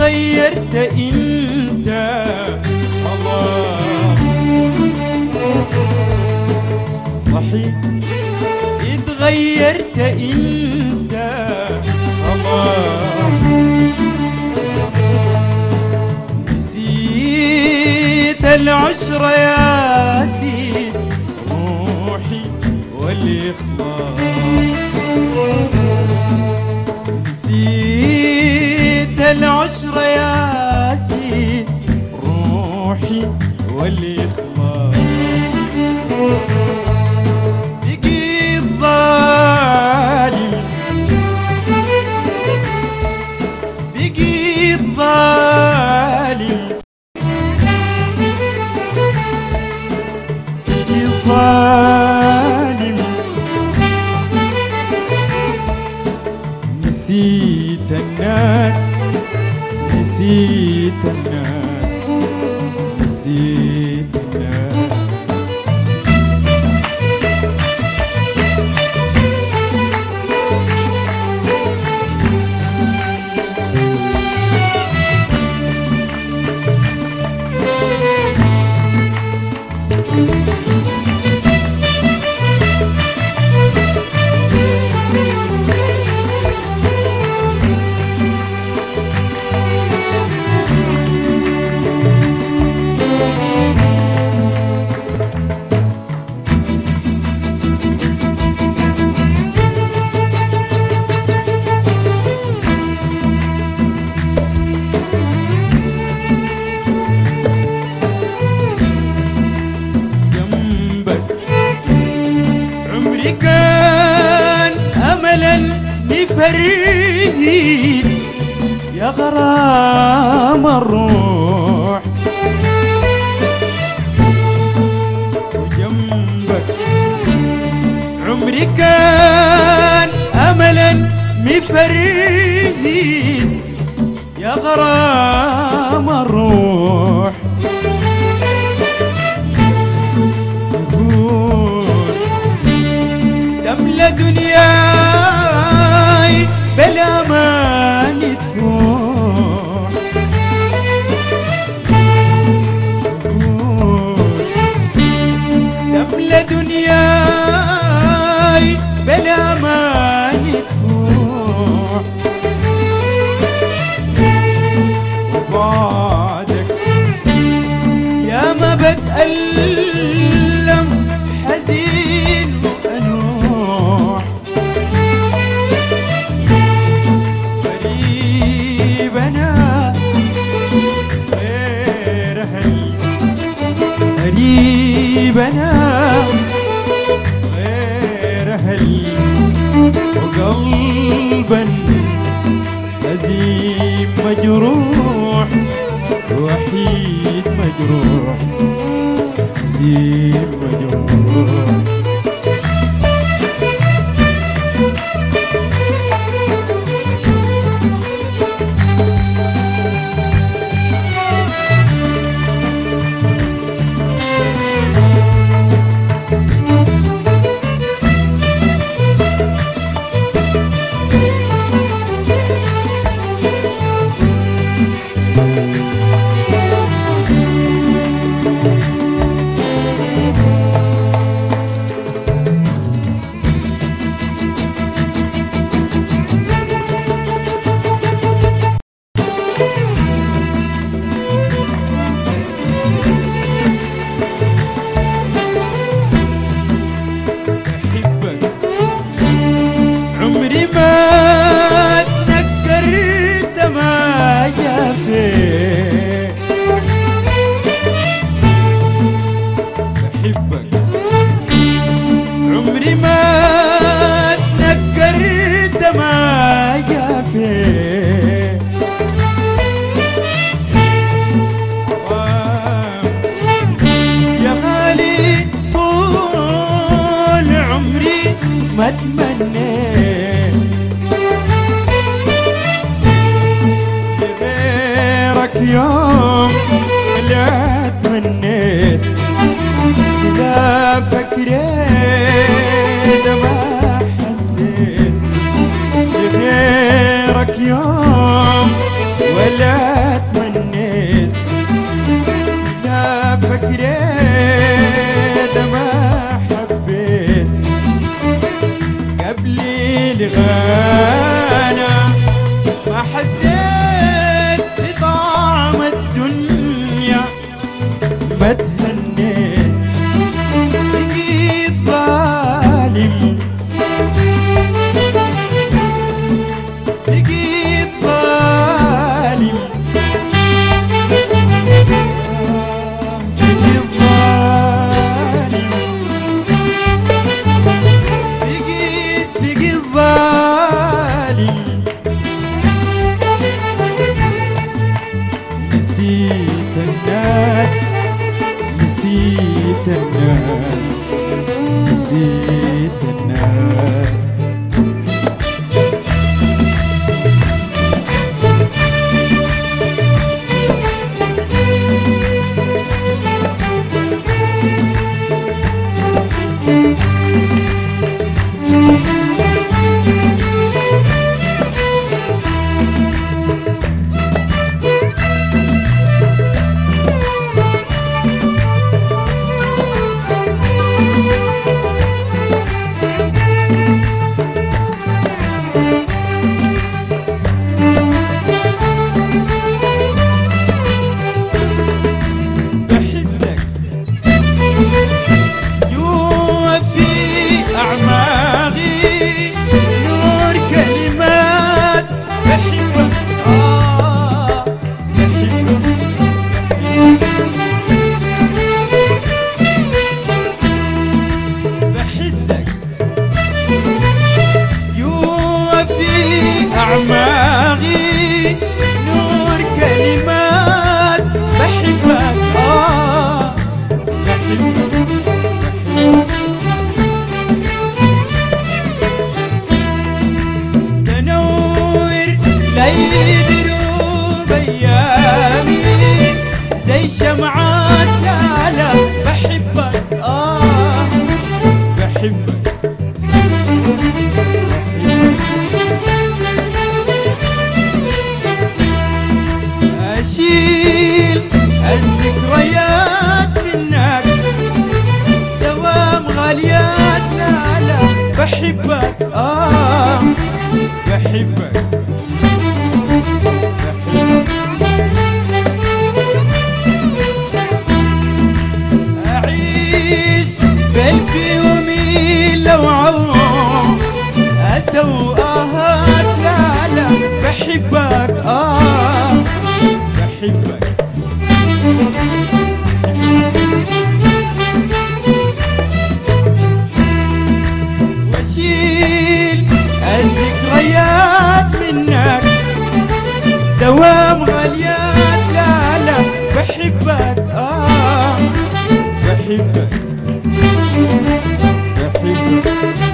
اتغيرت انت الله، صحيح اتغيرت انت الله، نسيت العشرة يا سيد روحي والإخلاص، نسيت العشرة يا سيد روحي والإخلاص، بقيت ظالم بقيت ظالم بقيت ظالم، نسيت الناس نسيت الناس نسيت الناس. كان أملا نفريد يا غرام الروح، وجنبك عمري كان أملا مفريد يا غرام الروح، تملى دنياي بالأمان تفوح، تملى دنياي بالأمان تفوح، وبعدك يا ما بتألم حزين وأنوح، غريب أنا غير أهلي، غريب أنا غير أهلي، وقلبا حزين مجروح، وحيد مجروح حزين مجروح. عمري ما تنكرت ما جافيت، بحبك عمري ما تنكرت ما جافيت، يا غالي طول عمري ما تمنيت غيرك يوم لا تمنيت، إذا فكرت ما حسيت غيرك يوم ولا تمنيت لا فكرت ما حبيت قبلي لغانا ما حسيت بطعم الدنيا ما تهنيت بقيت ظالم بقيت ظالم بقيت ظالم بقيت ظالم نسيت الناس نسيت الناس نسيت الناس أعماقي نور كلمات بحبك بحبك تنور ليل دروب أيامي زي شمعات لا بحبك بحبك أشيل الذكريات منك دوام غاليات لا بحبك بحبك أعيش بقلبي ومين لو عوم أسوي آهات لا بحبك بحبك واشيل الذكريات منك دوام غاليات لا بحبك بحبك بحبك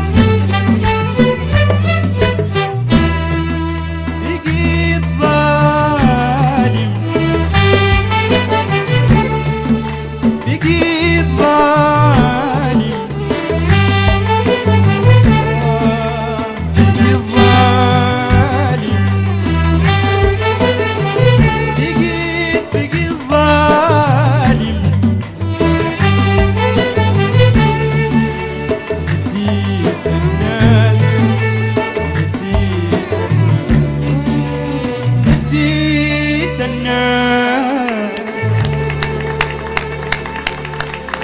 بقيت ظالم بقيت ظالم بقيت ظالم بقيت ظالم نسيت الناس نسيت الناس نسيت الناس